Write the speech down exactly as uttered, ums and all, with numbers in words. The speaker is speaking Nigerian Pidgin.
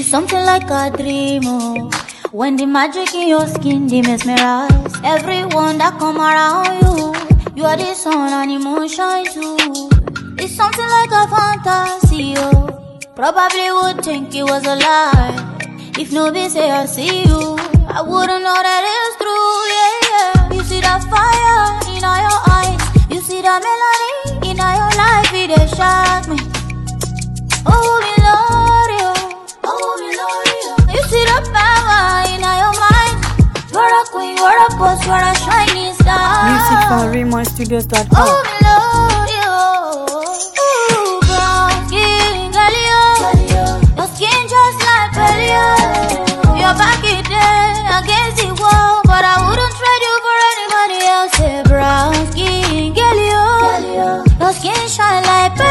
something like a dream, oh. When the magic in your skin, they mesmerize everyone that come around you. You are the sun and the moon shine too. It's something like a fantasy, oh. Probably would think it was a lie. If nobody say I see you, I wouldn't know that it's true, yeah, yeah. You see that fire in all your eyes. You see that melody in all your life, it dey shock me. Oh, me love you. Oh, me love you. You see the power in all your mind. You're a queen, you're a boss, you're a shining star. Music for Raymond Studios dot Oh, com. me love you. Ooh, brown skin, girl, you. Your skin just like pearl. You're back in there against the wall, but I wouldn't trade you for anybody else. Hey, brown skin, girl, you. Your skin shine like pearl.